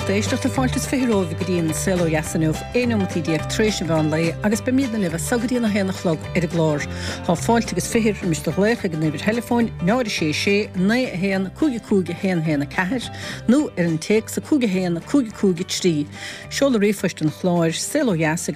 Éisteach de fáiltas firóh goíon selo jasanmh éontí díag trééis bhean lei agus be míad na leh sagadína héna chlog ar a glár. Tá fáilte agus fihir mis do lécha gan neidir telefóin náidir sé na héan cúga héna ceair nó ar an teag sa cúga héana cúga trí. Seola rifuist an chláir selo jas ag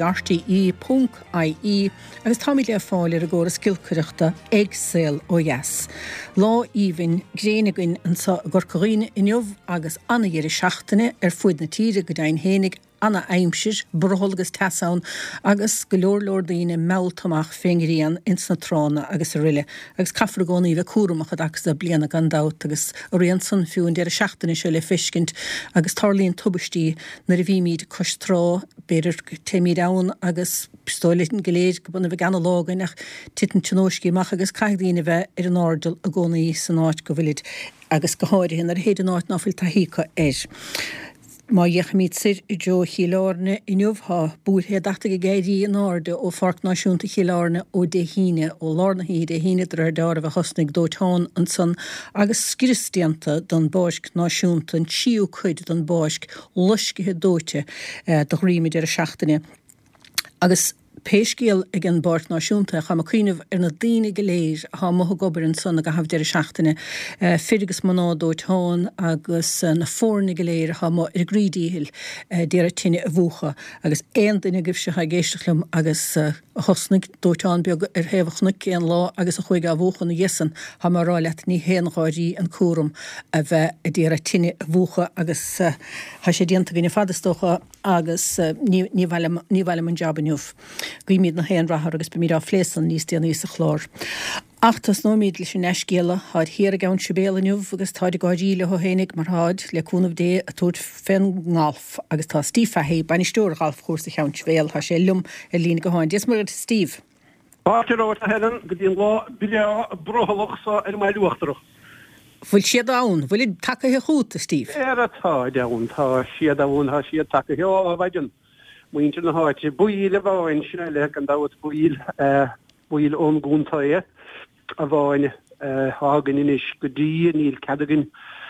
rti.ie agus táí le fáil ar a ggóra skillcuireachta ag sel ó jas. Lá íhín gréanain an gur choíine inniuh agus anna dhéir seachtainine ar fuid na tíre go dain hénig anna aimsir, brholgus tasán agus go leorlódaíine melltamach féingeíon ins na trána agus a riile. Agus caafra gcónaí bheith cuaramach agus a bliana gan dát agus rianson fiún dear a seachtainine se le fiscint agus tarlíonn tubistí na a bhí míad costrá beidir téimiid ann agus pistólitin goléid go buna bheith gan lágainach titan tnóiscíach agus caighdaíine bheith ar an árdal a gcónaí san áit go bhfuilid agus go háirhinn ar héad an áit náfuil taícha éir. Má dheach míid sir I jo chiileárne inniuhá búthe data go géirí an áde ó farc náisiúnta chiileárne ó de híine ó lárna hí de híine ar dar a bheith hosnig dótáin an san agus scristianta don báisc náisiúnta an tíú chuid don báisc luscithe dóite do riimiid ar a seachtainine. Agus Péiscéal ag an bart náisiúnta cha cuiineh ar na daine go léir há motha gobar an sanna go hafh deir seachtainine figus manádóitáin agus na fórna go léir ha má ar grídíhil déar a tinine a bhuacha agus éon duine gibh se ha géisteachlumm agus hosnig dóitáin beag ar héhachna céan lá agus a chuig a bhuacha na dhésan ha mar ráileat ní héanaáirí an cuaram a bheith a déar a tinine a bhuacha agus ha sé dianta gine fadastócha agus ní bhile an jobbanniuh. Guimiad na héan rathar agus be míad á phléasan níos déana níos a chlár. Achtas nóméid leis an eiscéala háid hir a gabhann sibéalaniuh agus táid gáidíle ho hénig mar háid le cúnamh dé a tóid fen ngáalf agus tá Steve Fahey bainisteúr gáalf chósa cheann sibéal ha sé lum a lína go háin. Dies mar Steve. Páirte ráit a helan go dtíon lá bile brothallach sa ar mai luachtarach. Bhfuil siad ann, bhfuil take chuúta Steve? Atá deann tá siad ann ha siad take á bhaidin. Muintir na háte buíle bháin sinna le an dáhat buíl ón gúntaie a bháin hágan inis go dtí níl cadagin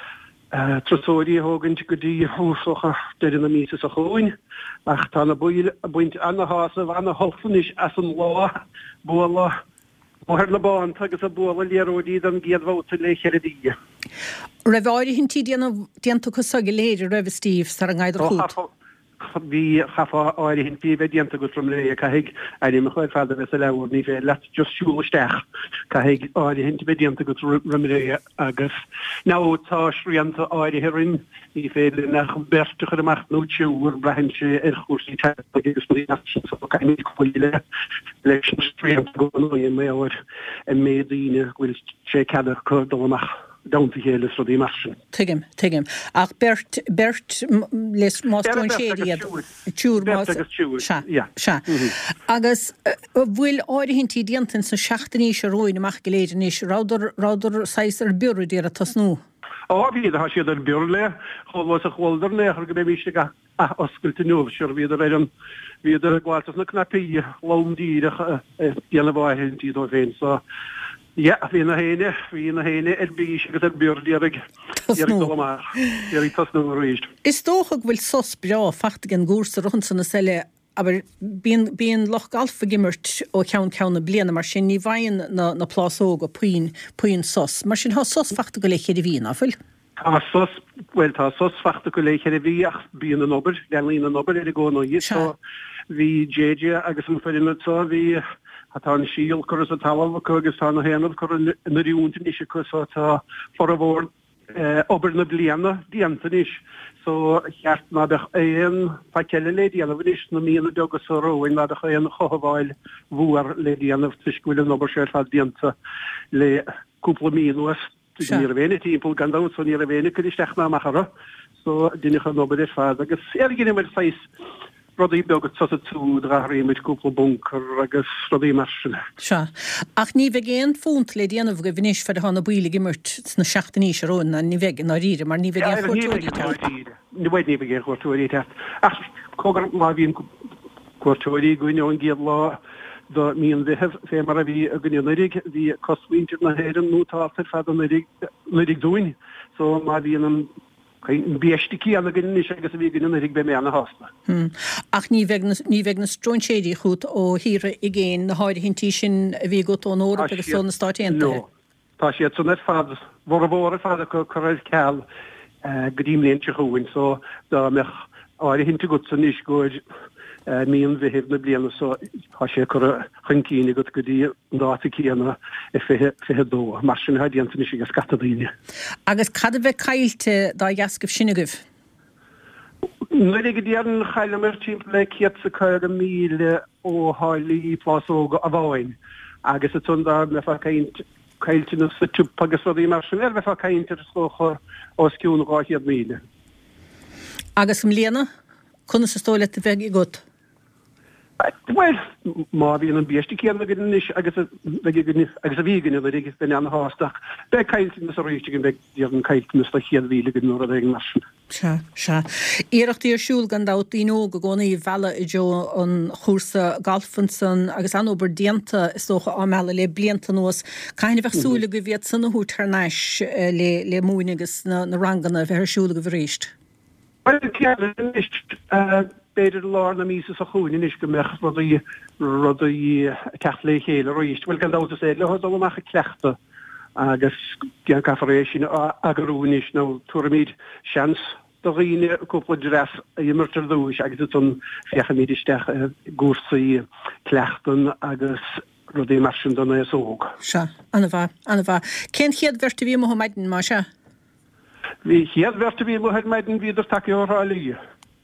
trasóirí hágan go dtí húsocha deidir na mísa a chuin ach tá na buíl a buint anna hása bhana hofanis as an lá bóla Mór le bán agus a bóla léródí an géadhváta le cheradí. Raibháirí hintí déanta chu sag léidir raibh Steve sar an gaidir chuút. Bhí chafa áirí hin bhí dianta go trom le caigh aim chuir fada bheits a leúr ní bheith le just siúlaisteach caigh áirí hin be dianta go ramré agus nátá sríanta áirí herin ní féidir nach berrte chu amach nó tiúr brehin sé ar chósaí agus caiimí chuile leis stríanta go mé áir a médaíine bhfuil sé cadar chu dul amach. Down héle so die marschen. Tigim. Ach Bert les máún séad túúr agus bhfuil áirihintí diantain sa seachtaní se roiin amach goléidir níos ráidir 6 ar buú déar a tasnú. Bhíad ha siad ar buúr le chohá a chóildar le chu go bé míiste oscailte nuh seir bhíidir gháiltas na knapií lámdíireach déanana bhhaithintí dó féin so. Ja, hí na héine bís agus buúrdiaag mar tasnú ríist. Is tócha bhfuil sos breá fachta an gúsa runsan na selle, aber bíon loch alfa gimmert ó ceanna bliana mar sin ní bhain na plásóg a puin sos. Mar sin há sos fachta go léichéad a bhíon áfuil? Tá sos fachta go léichéad a bhí ach bíon an obair, leanlín an obair ar a gcóna so hí JJ agus an feirinatá hí Tá an síl chu a tal chugus tá na héanamh chu naúnta is chutá for a bhór obair na bliana diantanis so cheart ná éon faceile le díanamhis na míana dogus roin ná éon chohabháil bhuaar le díanamh tuiscuil an obair sé fá dianta le cúpla míúas ní a bhéna timppla gandá son ní a bhéna chu isteach ná machara so duine chu obair fád agus gin mar 6 Rodí begad sa tú raíid cúpla bunker agus rodí marsin. Se. Ach ní bheith géan fúnt le déanamh go bhníis fe hána buile gimmert na 16 seróin na ní bheith ná ríre mar ní bheith géan chuirtúirí. Ní bhaid ní bheith géan chuirtúirí te. Ach cogur má bhíon chuirtúirí gúine an géad lá do míon bheitthe fé mar a bhí a gníonirig hí cosmíntir na héan nótátar fad an nurig dúin so má bhíon an Biestiki an gin is agus vi gin rig be me an hasta. Ach ní vegna stronsédi chut ó hire i géin na háide hintí sin vi go an ó agus sonna startente. Tá sé net fad vor fad go choil ceall gríimléintse chuin so da mech áir hinnte go san níos goid míon bheit heh na bliana so há sé chu chuncíine go dtí dáta cíanana I fithe dó mar sin haíanta is go scatadaine. Agus cad bheith caiilte dá gascah sinna goh? Nuige déan chaile mar timp le ciat sa chuir míle ó hálaí plásóga a bháin agus a tunda me fa caiilte na sa tup agus ruí mar sin me fa caiinte slócha ó sciún gáhiad míle. Agus mléana chuna sa stóile a bheith I got? Well, má bhíon an bíiste céan is agus a bhígan agus ben an hásteach. Be caiiltínas a réiste gin beag an caiiltínas le chéad bhíle go nuair a mar sin. Se. Iireachtaí arsúil gan dátaí nó go gcóna I bhela I deo an chósa Galfanson agus an obair dianta is socha ámeala le blianta nuas. Caine bheith súla go bhíad san nathú tarnáis le múine agus na ranganna bheith arsúla go bhríist. Well, cean is beidir lá na mísa a chuúin is go mech rudaí cethlé chéile roiist. Well gan dáta sé le amach cleachta agus gan cafaréis sin agarúnis nó tuaramíd seans do riine cúpla dress a immertar dúis agus an fechamídisteach gúsaí cleachtan agus rudí mar sin donna is óg. Se, anna bha. Cén chiad verta bhí mo maidin má se? Bhí chiad verta bhí mo maidin bhíidir take órálíí.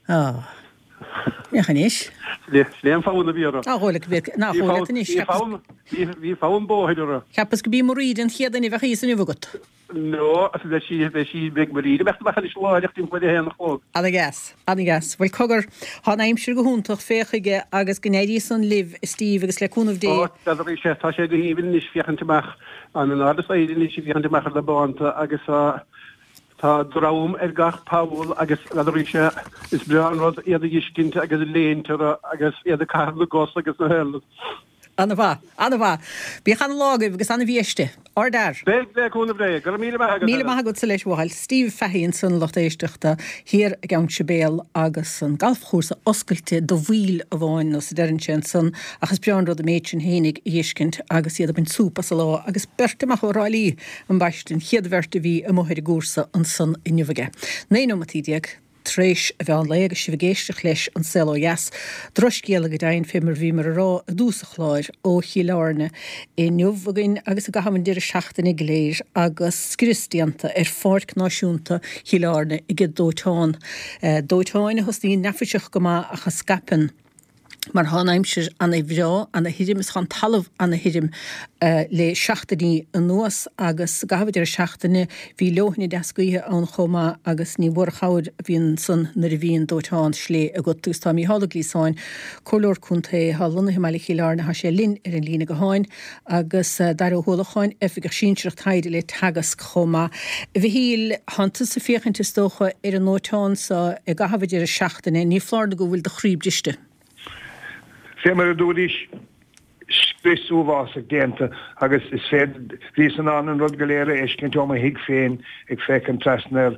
Mechanis? Sléim fána bhíra. Áhóla náhóla níos. Bhí fáin bóidir. Ceappas go bí moríd an chiadan I bheith ísan uvagat. No, sí beg moríd. Mecht bach is láidecht in chuide héna chóg. Anna gas. Bhfuil cogur há aimsir go húntaach féchaige agus gnéirí san liv Steve agus leúnmh dé. Tá sé go híhann is fiochantamach an an ádas éidir is fiochantamach le bánta agus Tá drám gach Paul agus ríise is breanrod iad iscinte agus léintere agus iad carla gos agus na hell. Anna bha. Bí chan lágah agus anna bhíiste. Ordar. Béúna bré, go míle go sa leis bháil Steve Fahíonn san locht éisteachta hir a gan sebéal agus an galfchúsa oscailte do bhíl a bháin nó sa derin san agus breanrod a méidsin hénig iscint agus iad a bin súpa sa lá agus bertamach ó ráilí an baistin chiad verta bhí a móthir gúrsa an san inniuige. Néú matídiaag tréis a bheith an le agus si bhgéisteach leis an selo jas. Droscéala go dain fémar bhí mar rá a dúsa chláir ó chiileárne I nuamhagin agus a gahaman deireadh seachtainna gléir agus scristianta fáirt náisiúnta chiileárne I go dóitáin. Dóitáin a hostíí nefiseach go má a chascapan. Mar hánaimsir anna bhrá anna hirim is chan talamh anna hirim le seachtaní an nuas agus gahabhaidir seachtainna bhí leohanna deascaithe an chomá agus ní bhórchaid bhíon san na bhíon dóitáin slé a go tús tá mí hálaglísáin choir chunta hallna meile chiileárna ha sé linn an lína go háin agus dar hólaáin effigur síntreacht taide le tagas chomá. Bhí híl hananta sa féchanta tócha an nóitáin sa gahabhaidir seachtainna ní flárna go bhfuil de chríbdiste. Fémar a dúris sprisúhás a déanta agus is féad rís an rud go léire éiscint ó hiig féin ag fécin trasnar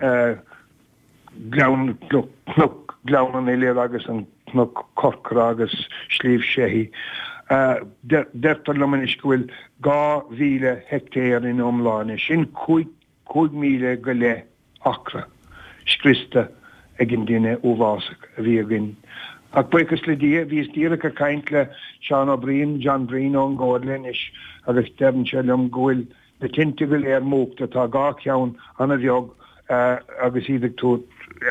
glánan é léir agus an corcra agus slíomh séhí. Deirtar leman is gohfuil 2,000 hectéir in omláine sin 5,000 go le acra scrista ag an duine óhásach a bhí agin. Ag buchas le vís díra a caint le Sean O'Brien, John Breen an Gordlin is agus Devon Shellum gohfuil le tinte go léir mógta tá gá ceann anna bheog agus iad tú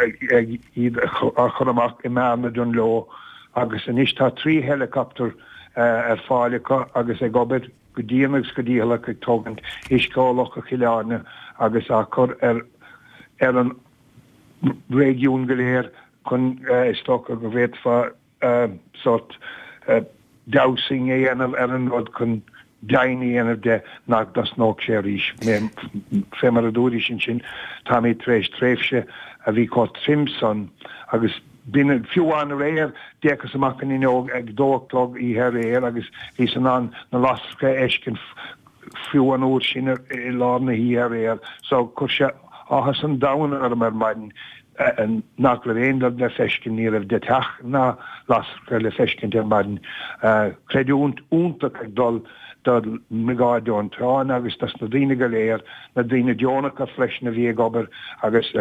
a churamach I mearna don leo agus an is tá 3 helicopter fáilecha agus ag gobir go díanagus go díhalach ag tógant iscálach a chiileárne agus a chur an régiún go léir kun stock go vet fa sort dowsing an rod kun daini an de nag das nok cherish me femardoris sin tami trefse a vi ko Simpson agus bin few an rare dekas maken in ag dogklog I her agus vis an na laske esken few an oor sin lane hi her so kurse áchas an dain ar mar maidin nach le réon le fescin ní ah de teach ná las le fescin de maidin creúnt úntaach ag dul megáidún trán agus tas na dtíine go léir na dtíine deonach a fleis na bhí gobar agus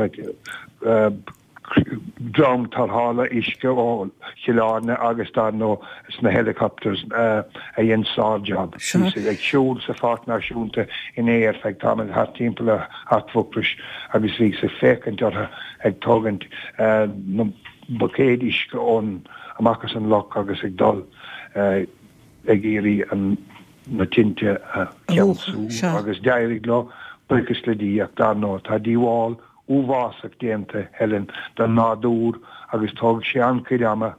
drum tarhála isce ó chiláne agus tá nó is na helicopters a dhéon sájob. Ag siúl sa fát náisiúnta in éir feag tá hat timppla hatfupris agus bhí sa fécant ag tógant bocéad isce ón amachchas an loch agus ag dul ag éirí an na tinte ceansú agus deirig lo buchas le dí ach dá nó tá díháil úvásach déanta helen den nádúr agus tóg sé ancuideama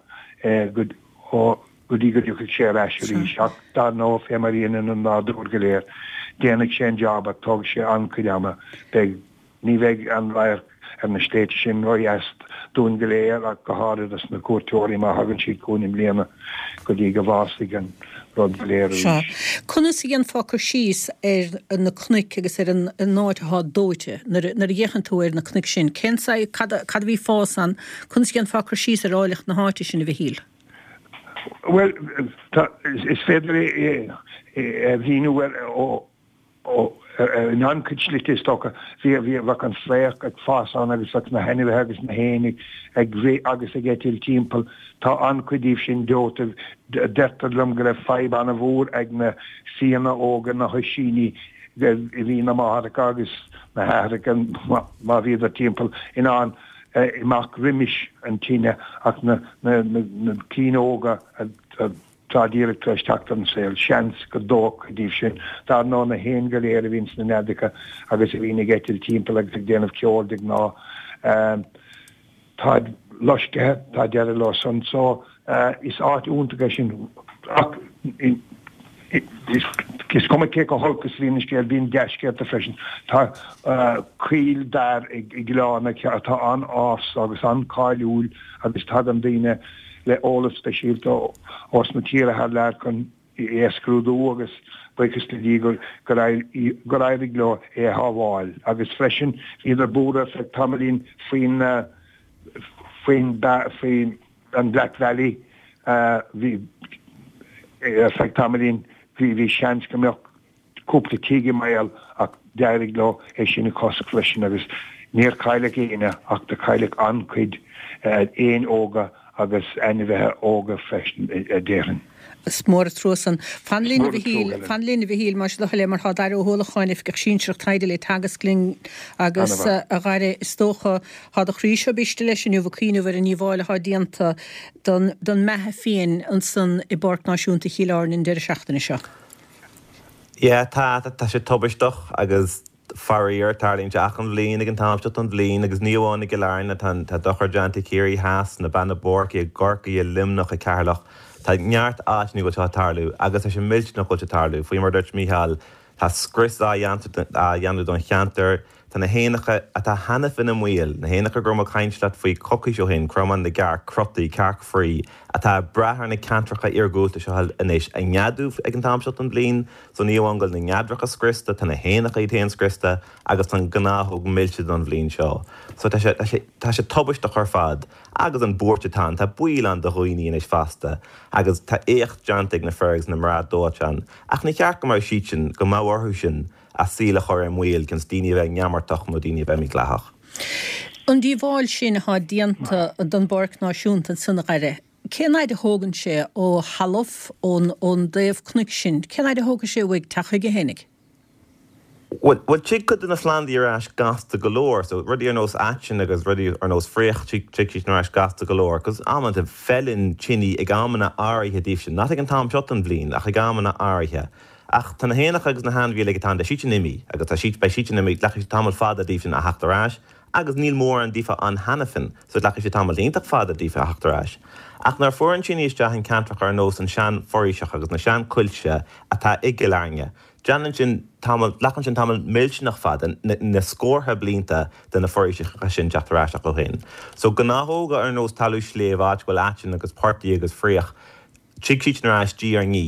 godí go dúcha sé eisiirí seach dá nó fémaríon an nádúr go léir déananig sé job a tóg sé ancuideama beag ní bheith an bhair ar na stéit sin roiast dún go léir ach go háirid as na cuairteoirí má hagann siad cúnim bliana go dtí go bhásig an rud go léir. Conna sí an fácar síos ar na cnic agus ar an náidethá dóite nar dhéchan tú ar na cnic sin. Kensa cad bhí fásan conna sí an fácar síos ar áileach na háte sin a bhí híl? Well, is féidir bhíú an ancuid is stocha bhí bh an fléach ag fásan agus na henimh agus na hénig ag ré agus a getil timppel tá ancuidíh sin dóta deirtarlumm go raibh feib anna bhór ag na síana ógan na hoisíní i bhí na máthach agus na heiricin má bhíad a timppel in an imach riimiis an tíine ach na cíóga tradíire tuisteach an saoil seans go dóch díobh sin dar ná na héon go léir a víns na nedicha agus a bhína getil timppel agus ag déanamh ceoldig ná tá loiscethe tá dead lá san so is áit úntacha sin is cum cé go holcas lína scéal bíon deiscéalt a freisin tá cuil dar ag gláánna tá an ás agus an cáiliúil agus tá an daine le ólas speisialta os na tíre leir chun éascrúdú agus buchas le dí go raibh le hábháil agus freisin idir búra fe tamlín faoin an Black Valley hí fe tamlín hí seans go meoch cúpla tíige mail ach deirig le é sinna cos freisin agus níor caiile éine ach de caiile ancuid éon óga agus enibhethe óga freisin déireann. Smór trosan fan lína bhí híl mar le le mar dar óla cháineh go síseach taide le tagasling agus a gaiire istócha há a chríseo biste leis sin bhcíú ar a níháile há dianta don methe féin an san i bort náisiúnta chiíláin in deir seachtainna seach. Ié tá sé tobisteach agus faríir tarlín deach an bblin ag an táimteach an bblin agus níomháinna go learna tá dochar deanta céirí háas na banna borca ag gorcaí a limnach a cearlach. Tá neart áitní go tarlú agus é sé millilt nach go tarlú, faoi mar dúirt Mícheál tá scris a dhéanú don cheantar tá na héanacha a tá hena fin na mhuiil, na héanacha gur mar caiinslaat faoi cocaí seo hin croman na gar crotaí cearc frí a tá brethar na cantracha argóta seo inis a neadúh ag an táimseach an bblin, so níomhangil na neadracha scrista tá na héanacha i téan scrista agus tá gnáthg millilte don bblin seo. So tá sé tobisteach ar fad agus an búirtetá tá buílan do roioine inis fasta agus tá éocht deantaigh na fergus na mrad dóitean ach na cearc go mar sítin go máharthú sin a síla chur an mhuiil cin daoine bheith neamartach nó daoine bheith mí ghlathach. An díomháil sin há dianta don borc náisiúnta sanna gaiire. Cénaid a thógann sé ó halamh ón déobh cnic sin, cénaid a thógann sé bhfuig tacha go hénig? Well, chick could in Islandi ar as gas to galore, so ready or nose action agus ready or nose freach chick no as gas to galore, because amant a fellin chinny egamana ari hediftion, not again Tom Shotton blin, ach egamana ari here. Ach tan hénach agus na hand vi legetan de shichinimi, agus a sheet by shichinimi, lachish tamal fada difin a hachtarash, agus Neil Moore and difa an Hannafin, so lachish tamal lintach fada difa hachtarash. Ach nar foreign chinny is jahin cantrach ar nose and shan forishach agus na shan kulsha ata igilarnya. Janajin tamal lachin tamal milch nach fad na score ha blinta den na forishach sin jachtarash go hin. So ganahoga ar nose talu slévad go lachin agus party agus freach. Chick narash G ar ní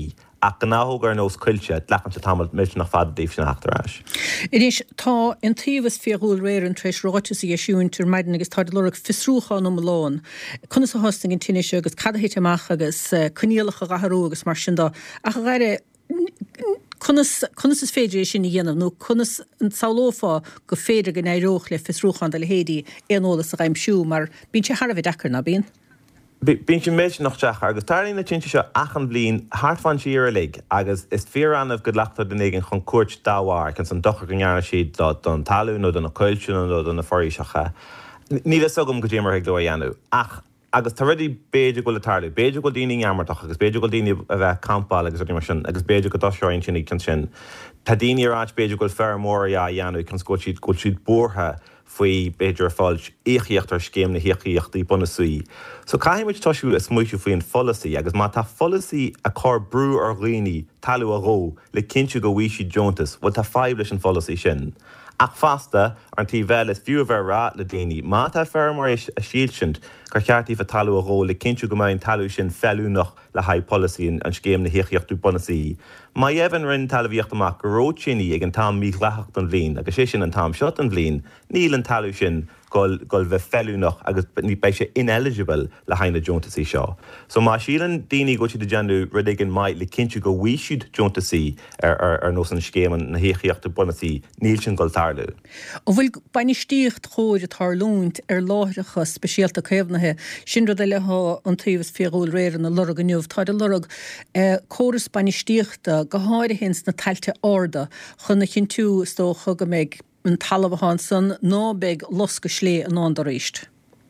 ach gnáthógar nós cuilte lechan se tamil mis nach fad díobh sin achtarráis. Inis tá an tíomhas fiúil réir an treéis ráitis í siúntar maidin agus tá lorah fisrúchan am lán. Conna sa hosting an tinine agus cadhéit amach agus cuníalacha gaharú agus mar sin dá. Ach gaire Cunas is féidir sin dhéanamh nó cunas an saolófá go féidir gan éireoch le fisrúchan de le hédí éolalas a raimsú mar bín sé Harbh dechar na bín. Bín sin méid nach teach agus tarín na tinte seo achan blin hartfan siar lig agus is fear anmh go leachtar den igen chun cuairt dáhhair can san dochar go ngearna siad don talú nó don na coilisiú nó don na foríiseacha. Ní le sogam go dtéar ag dó dhéanú ach agus tá ruí béidir go le tarlú, béidir go daoine amartach agus béidir go daoine a bheith campáil agus mar sin agus béidir go doseoin sin can sin. Tá daoine ráit béidir go fear mór a dhéanú can go siad bortha faoi béidir fáilt íochíochttar scéim na híochíochtaí buna suí. So caiimiid toisiú is muisiú faoin folasaí agus má tá folasaí a cá brú ar ghaoine talú a ró le cinse go bhí siad Jontas, bhil tá fáib leis an folasaí sin. Ach fasta an tí bheith is fiú bheith rá le daoine, má tá fear mar a síl sin gur cheartí fa talú a ró le cinse go main talú sin fellúnach le haid policy an scéim na híochíochtú bunasaí. Má dhéhann rinn talmhaíocht amach go rótsinní ag an tam míghleacht an bhlín, agus sé sin an tam seot an bhlín, níl an talú sin gol bheith fellúnach agus ní bei sé ineligible le haine Jontasaí seo. So má sílan daoine go siad deanú rud ag an maid le cinse go bhí siad Jontasaí ar nós an scéim na híochíochtú bunasaí, níl sin gol tarlú. Ó bhfuil bainisteocht chóir a tarlúnt ar láithreacha speisialta céimhnathe sin rud le an taobhas fiúil réir an na lorg an nniuh tá de lorg córas bainisteochta go háir hins na tailte orda chun na chin tú stócha go méid an talmhaán san nó beag los go slé an andaríist.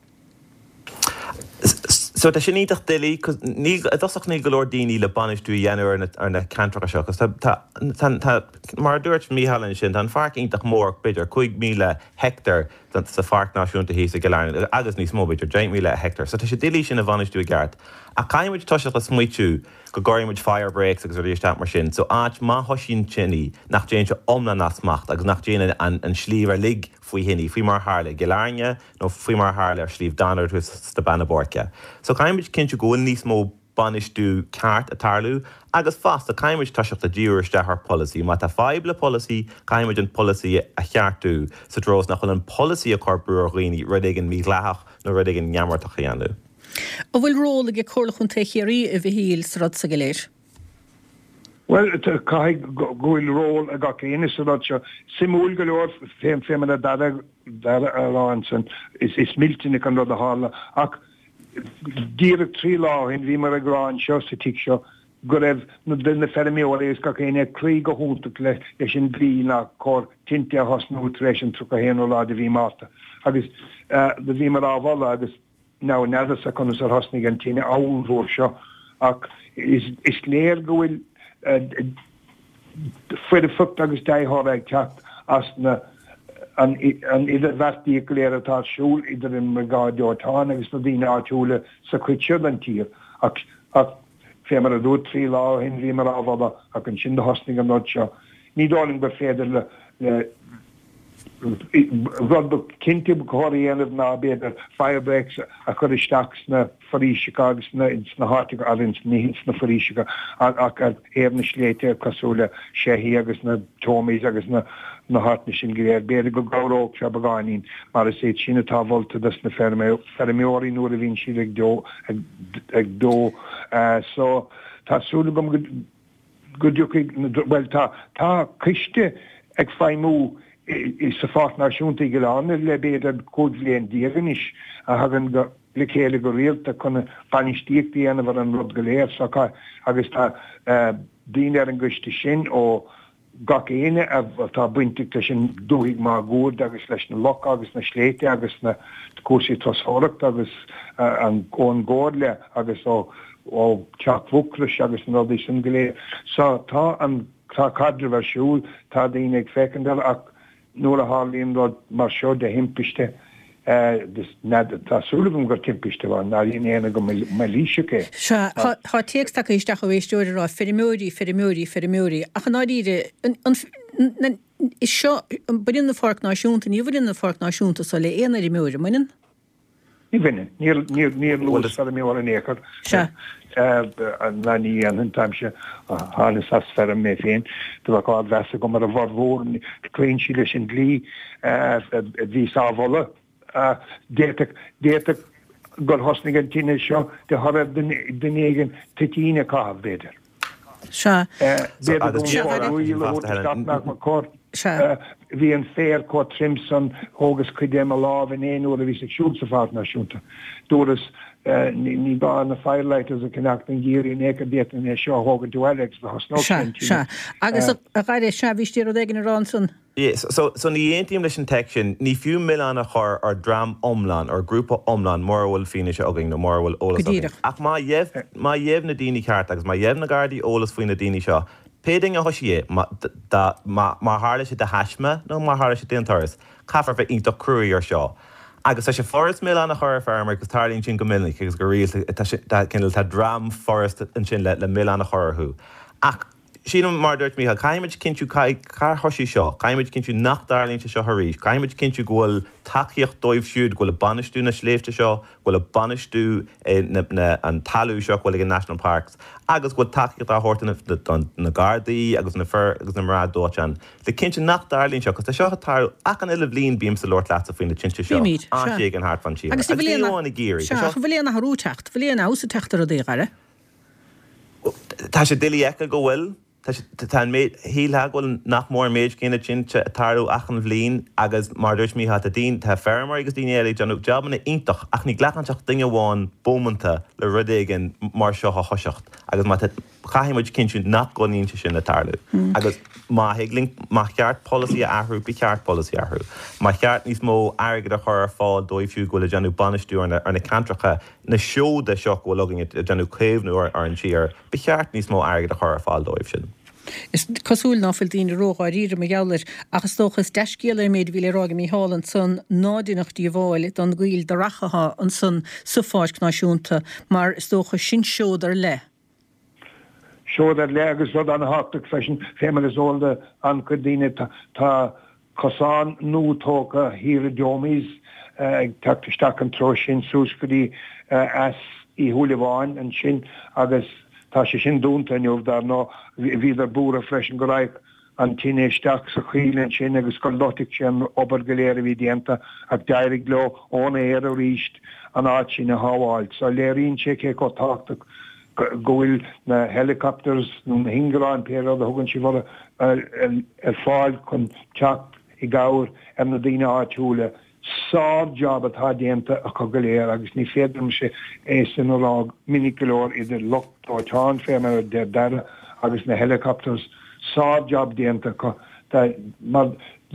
So tá sin níach déí dosach ní golóir daoine le banistú dhéanú ar na cantracha seo, mar dúirt míhallann sin an farc ítach mór beidir 5,000 hectar sa farc náisiúnta hí a goláin agus níos mó beidir 10,000 hectar. So tá sé déí sin a bhanistú i gceart. A caiimiid toisiach le smuitiú go gáirimid fire breaks agus ríiste mar sin, so áit má thoisín sinní nach déan se omna nasmacht agus nach déana an slíomh ar lig faoi hinní, faoi mar hála Geláine nó faoi mar hála ar slíomh danar tú sta banna borca. So caiimiid cinnte go níos mó banistú ceart a tarlú agus fast a caiimiid toisiach a dúiriste th policy, má tá faible policy caiimiid an policy a cheartú sa drós nach chun an policy a corpú roioine rud ag an míghleach nó rud ag an neamartach a dhéanú. A bhfuil róla ag chorlachún techiarí a bhí híl sa rud sa go léir? Well, caig goil ról a ga céine so dat se simúl goor féim a dar aráin is miltin kan rud a hála ach díre trí lá hin bhí mar a gráin seo sa tí seo go raibh na duna fermióéis ga chéine crí go húnta le sin bhí na cór tinte a hosnú éis an tru a héanú lá de bhí máta agus de bhí mar áhla agus ná neda a chun ar hosnig an tíine áúr seo ach is léir gohfuil fuidir fucht agus daithá ag techt as na an idir bhetí go léir atá siúil idir in mar gáideortáin agus na dtíine áitiúla sa chuitsead an tír ach fé mar a dú trí lá hin bhí mar áhla ach an sin de hosnig an nóid seo. Ní dáling gur féidir le rud cinnte choíanamh ná beidir firebreaks a chur isteach na foríisicha agus na háitiga a níhins na foríisicha ach éarna sléite cosúla séhí agus na tóméis agus na hána sin géir béidir go gáróg se bagáín mar is é sinna táhvolta na fermióí nuair a bhín siad ag dó so tásúla gom go well tá cuiste ag feimú is sa fát náisiúnta go lána le béidir códléon díaganis a hagan go le chéile go réalta chuna banistíochtaí ana bhar an rud go léir agus tá daoine ar an gcuiste sin ó gach éine a tá buinteachta sin dúigh má gúd agus leis na loch agus na sléite agus na cuasaí tosthracht agus an gáin le agus ó teachmhúclas agus an rudaí sin go léir. So tá an cadre bhar siúil tá daoine ag fecindal ach nuair a hálíonn rud mar seo de himpiiste tásúlagum gur timpiste bhá ná íon go melíisiché. Tá téach isteach a bhééisúir rá ferimúí ach an áíre is seo budin na farc náisiúnta, ní bhfuin na farc náisiúnta sa le éanaí múra muinen? Ní vinne, níor lús fel mé war an éair. An naní an taimse hána sasfer mé féin, do bhá vesa go mar a bhór cléin sí leis an lí ví sávolle. Déte gur hosnig an tíine seo de har den éigen titíine cáh béidir. Bhí an fér có Trimson hógus chuidéim a lá in éú a bhí se siúlsafát náisiúnta. Dúras ní bá na Firelighters a connect an géirí nécha déan é seo hógan dualex a hasnó. Agus a gaiir se bhí ó dgan ránson. So ní éontíim leis an tection, ní fiú millánna chur ar dram omlan ar grúpa omlan mar bhfuil fine se agin nó mar bhfuil ólas. Ach má dhéobh na daoine ceart agus má dhéobh na gardaí ólas faoin na daoine seo. Péding a hoisié má hála sé de heisme nó má hála sé déantaras, caafar bheith ionach cruúí ar seo. Agus sé forest mé anna chur fermar agus tarlíonn sin go minic agus go riil cinnil tá dram forest an sin le mé anna chorthú. Ach sin mar dúirt mí caiimiid cinú car thosaí seo, caiimiid cinú nach darlínte seo thuéis, caiimiid cinú ghfuil taíocht dóibh siúd ghfuil banistú na sléifte seo, ghfuil banistú an talú seo ghfuil an National Parks, agus ghfuil taíocht á horta na Gardaí agus na fir agus na mrad dóitean. Le cinú nach darlín seo, cos tá seo tarú ach an ile bblin bím sa Lord leat a faoin na tinte seo. Sé an hart fan sí. Agus bhfuilíonna géirí. Bhfuilíonna harútecht, bhfuilíonna úsateachtar a dhéire? Tá sé dilí eice go bhfuil. Tá méid híle ghfuil nach mór méid cína tinte tarú achan bhlín agus mar dúirt mí hat a dín tá fermar agus daoine eile deanú jobbanna ionintach ach ní ghlacanseach duine bháin bómanta le rudéigen mar seo a thoiseacht agus má chaimiid cinú nach goníonnta sin na tarlú. Agus má hiigling má cheart policy ahrú bí cheart policy ahrú. Má cheart níos mó airgad a chur fáil dóibhfiú ghfuil a deanú banistú ar na cantracha na seóda seo bhfuil agin a deanú céimhnú ar an tíar, bí cheart níos mó airgad a chur fáil dóibh sin. Is cosúil náfuil dína róga ríre me geir agus tóchas deiscéile méid bhíle rága mí hálan san nádínacht dí bháil don ghuiil de rachaha an san suffáis náisiúnta mar tócha sin seódar le. Seódar le agus rud an háach fesin fémar is óilde an chudíine tá cosán nútócha híre dómís teachtasteach an tro sin súscudí as í thuúlaháin an sin agus tá sé sin dúnta inniuh dar nó bhíidir búra freisin go raibh an tínéisteach sa chuílann sin agus go lotigh sin obair go léir a bhí déanta ag deireadh le óna éar a ríist an áit sin na hábháilt. So léiríonn sé ché go táachta go bhfuil na helicopters nó na hingeráin péad a thugann si bhar ar fáil chun teach i gabhar ar na daoine áitiúla. Sád job atá déanta a go léir agus ní féidir sé éan órá miniclór idir lochtáin fémar de dara agus na helicopters sád job déanta mar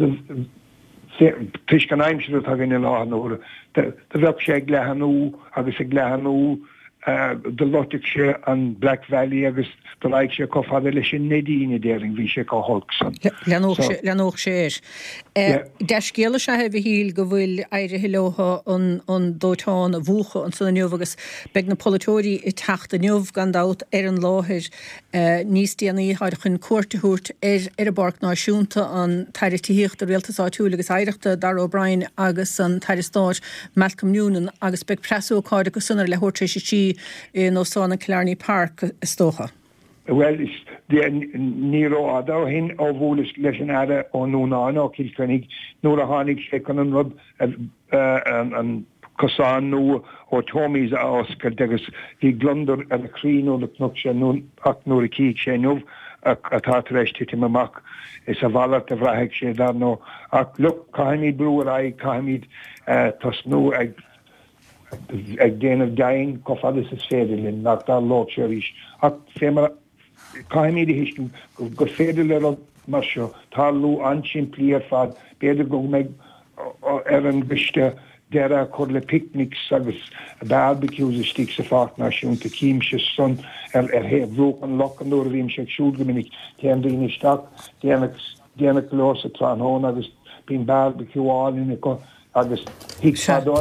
tuis gan aimimsú a gin láhanúra. Tá bheh sé ag lehanú agus ag lehanú de lotig sé an Black Valley agus do leid sé có fada lei sin nedíine déing bhí sé có holgsan. Leanóch séir. Deiscéala se heh híl go bhfuil éire hilóha an dóitáin a bhuacha an sanna neomh agus beag na polytóirí i techt a neomh gandát ar an láthir níos déanaí háid chun cuairtaút ar a barc náisiúnta an tairítííocht a réaltasáitiúla agus éireachta Dar O'Brien agus an tairistáid Malcolm Noonan agus beag presúáid agus sunnar le thuirtrééis sí nó sána Killarney Park istócha. Well, níró adá hin ó bhúlas leis an aire ó núnáin ó Kilkennig nuair a tháinig sé chun an rud an cosán nó ó Tomís a oscail agus bhí glundar ar a críú le cnúg sé ach nuair a cíigh sé nuamh atá éis tuaithe amach is a bhhaart a bhreithe sé dar nó ach look caiimid brúar ag caiimid tas nó ag déanamh dain go fadas is féidirlinn nach dá lót sé ríis ach fémar caiimid hiiscin go féidir le mar seo tá lú ansin plí ar fad beidir go méid ar an biste deire chur le picnics agus barbecues is stig sa fát náisiúnta cíimse son ar bhrúch an lochanúir a bhím sé siúd gomininic téan daoine isteach déanana glós a tránhón agus bíon barbecuáin go agus hiicsador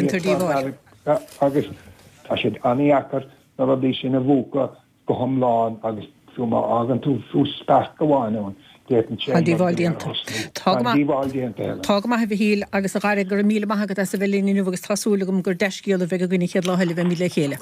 agus tá sé aníachar na a dí sin a bhúca go thomláin agus fiúma agan tú fú spech go bháin Tá mai bh híl agus a gáir gur míle maigad a sa bhelíú agus tasúlagum gur deiscíal a bheith gine chéad láheile bheith míle chéile.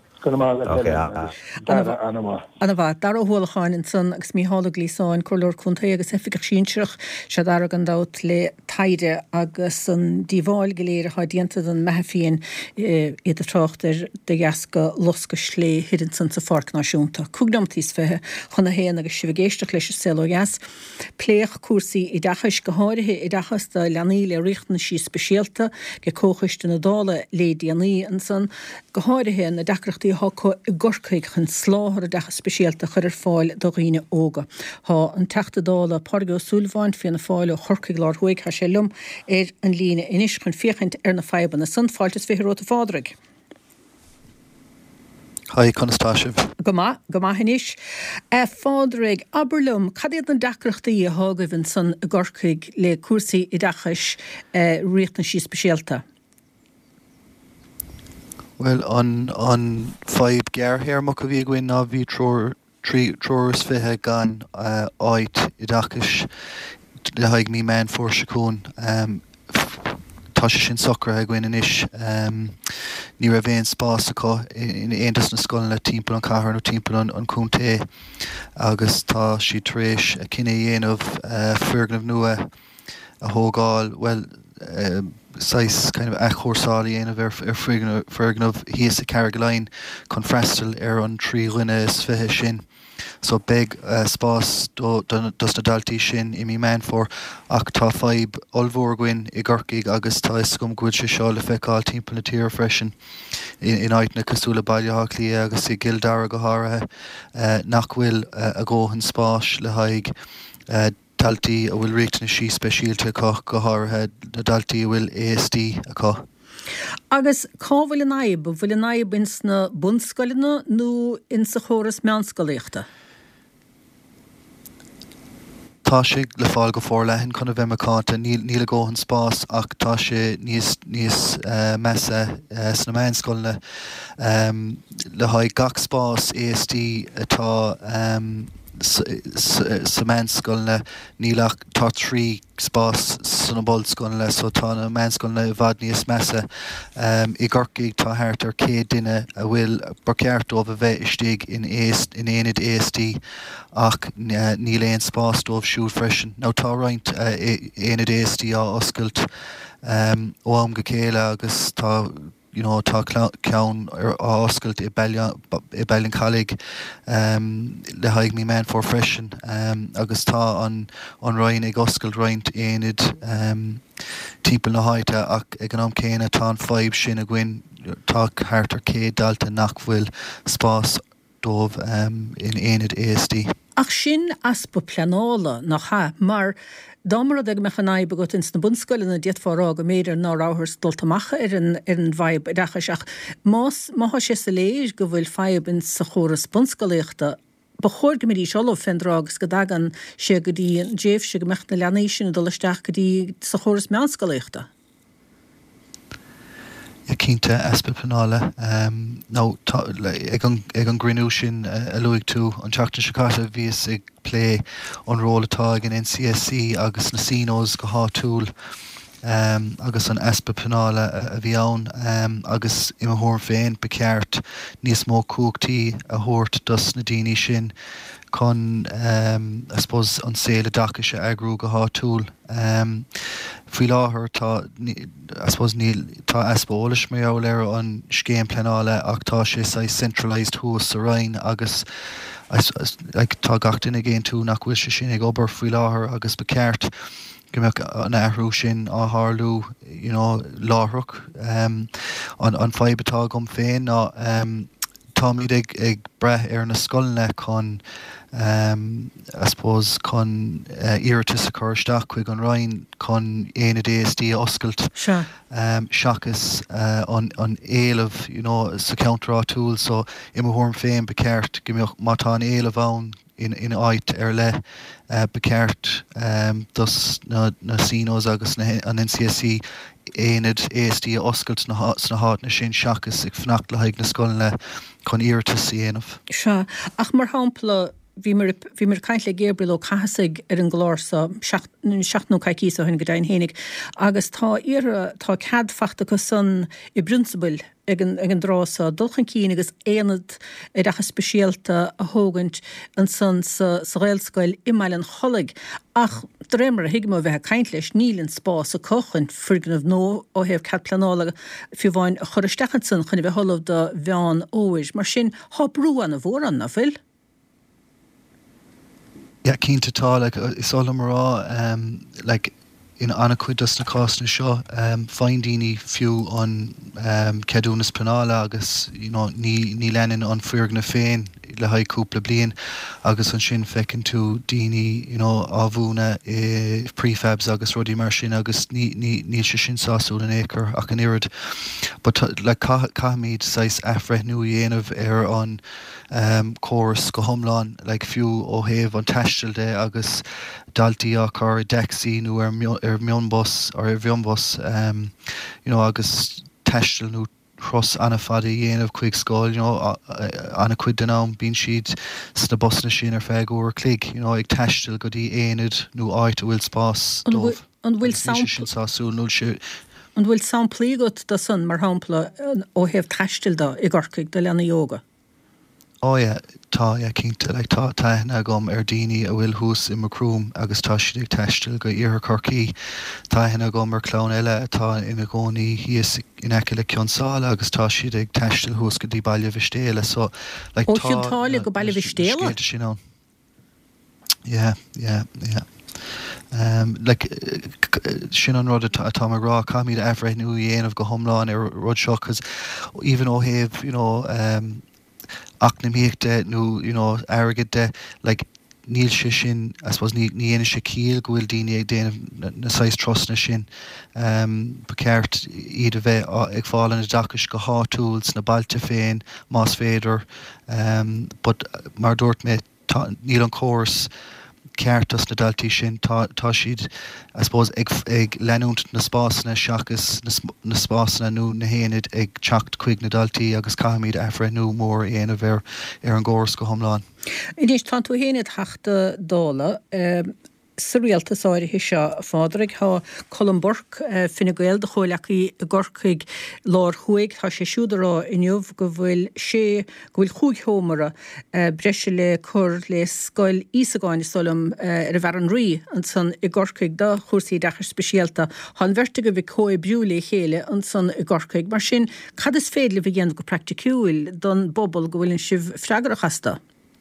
Anna bh dar óhlaáin san agus mí hála glísáin choir chuntaí agus effic síseach se dar an dat le taide agus san díháil goléir a dianta an mefiíon iad a trochttar de gasca losca slé hidan san sa farc náisiúnta. Cúgnamtís fethe chuna héana agus sibhgéisteach leis seló gas. Pléach cuasaí I dachas go háirithe I dachas de leanaí le richtna sí speisialta go cóchaiste na dála le déanaí an san go háirithe na decrachtaí há gorcaig chun sláthar a decha speisialta chur fáil do riine óga. Tá an teachta dála Porgo Súlváin fianna fáil ó chorcaig lár thuig ha sé lum an líne inis chun fiochaint na feiban na san fáiltas firóta fádraig. Hai Conastáisih. Go hinis. Fádraig Aberlum, cadéad an decrachtaí a hágahn san gorcaig le cuasaí I dachas riachtan sí speisialta? Well, on 5 gear here mo go bhí gin ná bhí tróras fithe gan áit I dachas le haig mí man for sicún tá sé sin soccer a gin inis ní ra bhéon spás acu in aontas na scoilin le timpeall an cathair nó timpeall an cúnta agus tá si tréis a cinenne dhéanamh fuirgnamh nua a thógáil well sais kind of chóirsálaí aanamh fuirgnamh híos a Carrigaline chun freistal an trí dhuine sfithe sin. So beg spás dus na daltaí sin I mí man for ach tá fibe olmhór gin I gcorcaig agus tá scum gúil sé seo le feicáil timpeall na tír freisin in áit na cosúla bailíochtaí agus I gildara go háirithe nach bhfuil a ggóthain spás le haig daltaí a bhfuil riachtaí sí speisialta acu go háirithe na daltaí a bhfuil ASD acu. Agus bhfuil an naib ins na bunscoilina nó in sa chóras meánscoilíochta? Tá sé le fáil go fór leithinn chuna bheith macánta níl a ggóthain spás ach tá sé níos mesa sna meánscoilina le haig gach spás ASD atá sa meánscoilina nílach tá trí spás san bolscoilina so tá na meánscoilina bhd níos mesa I gcorcaig tá thart ar 100 duine a bhfuil barceart ó bheith istigh in éanaid ASD ach níl éon spás dómh siúd freisin. Ná tá roinnt éanaid ASD á oscailt ó am go céile agus tá tá ceann ar oscailt I Bailín Caillig le haig mí man for freisin agus tá an roinn ag oscailt roinnt éanaid timpeall na háite ach ag an am céine tá an fibe sin a gcuin tá thart ar 100 dalta nach bhfuil spás dómh in éanaid ASD. Ach sin aspa pleanála nach ha, mar dámara ag mechanáib agat ins na bunscoilin na dietfárá go méidir ná ráthairs dultamacha ar an bhaib dachas ach más maitha sé sa léir go bhfuil feib in sa chóras bunscoilíochta ba chóir go méí seolah fendrágus go dagan sé go dtí an déobh sé go mecht na leanaí sin do leisteach go dtí sa chóras meánscoilíochta. Cínte aspa pleanála ag an grinú sin a luigh tú an teachtain sicáta bhíos ag plé an ról atá ag an NCSC agus na sínos go hátúil agus an aspa pleanála a bhí ann agus imthór féin beceart níos mó cúgtaí a thabhairt dus na daoine sin chun I suppose an saola dacha sé agrú go hátúil. Faoi láthair I suppose tá aspólas mé áil ar an scéim pleanála ach tá sé centralised thuas sa Rhine agus tá gachtain a géon tú nach bhfuil sé sin ag obair faoi láthair agus beceart gombeadh an ahrú sin á tharlú láthreach an feibatá gom féin ná tá míad ag breth ar na scoilne chun I suppose chun iartas a chuirteach chuig an Rhine chun éanaid ASD oscailt seachas an éilemh sa counterá túil so imthórm féin beceart gombeadh má tá an éilemh ann in áit ar le beceart dus na sínos agus an NCSC éanaid ASD oscailt sna háit na sin seachas ag fnacht le haig na scoilne chun iartas dhéanamh. Ach mar hampla bhí mar caiint le Gabriel ó Casaig ar an glár sa 16 caiicí a hunn go dain hénig agus tá cad fachta go san I Brunsbüll ag an drása dulchan cín agus éanad ar acha spesialta a hógant an san sa réalscoil imeil an cholig ach drémar a hiigm bheith caiint leis nílinn spás a cochan furgan nó ó heh cad planála fiúháin a choristeachchan san chuna bheith holamh de bheán óis mar sin há brúan a bhór an na fil? Ja, cínta tá, is all marrá, in annacuid dus na cásna seo, fáin daoine fiú an ceadúnas penála agus ní lenin an fuirgna féin le haid cúpla bliain agus an sin fecinn tú daoine ábhúna prefabs agus rudí mar sin agus níl se sin sáú an écar ach an irid. But le caiimiid sais afreth nu dhéanamh ar an chóras go thomláin fiú ó thaobh an taistil de agus daltaí ach ar dexí nó ar mionbos or ar bhionbos agus taistil nó cross anna fada dhéanamh chuig scáil anna cuid den am bín siad sna bosna sin ar feadh ó clig ag taistil go dtí éanad nó áit a bhfuil spás dómh. An bhfuil samplaí go do san mar hampla ó thaobh taistil dá I gcorcaig do leanna yoga. Tá cínta tá taithna gom ar daoine a bhfuil hús I macrúm agus tá siad ag taistil go iarthar Corcaí. Taithna gom ar clán eile atá ina gcónaí híos in aice le Cionsála agus tá siad ag taistil hús go dtí baile bhistéile. So Cionsála go baile bhistéile? Yeah. Sin an rud atá marrá caiimiad afraid nu dhéanamh go thomláin ar rud seo cos even ó thaobh acnamíochta nó airgid de níl se sin I suppose ní dhéana se cíal go bhfuil daoine ag déanamh na sais trosna sin ba ceart iad a bheith ag fáil na dachas go háúils na bailte féin más féidir but mar dúirt mé níl an córas ceartas na daltaí sin tá siad I suppose ag leanúnt na spásna seachas na spásna nó na héanaid ag teacht chuig na daltaí agus caiimiad afra nó mór aanamh ar an gcóras go thomláin. Inis tá tú héanaid theachta dála sa rialtas áirithe seo fádraigh há Columburg finna gael de choileachí gorcaig lár chuig tá sé siúdarrá inniuh go bhfuil chuig thómara breise le chur le scoil ísagáin solam ar a bhar an rí an san I gorcaig da chuirsaí dechar speisialta han verte go bhí cói briúla chéile an san I gorcaig mar sin cad is féadla bhí ghéanamh go practicúil don bobbal go bhfuiln sibh freagar a chasta.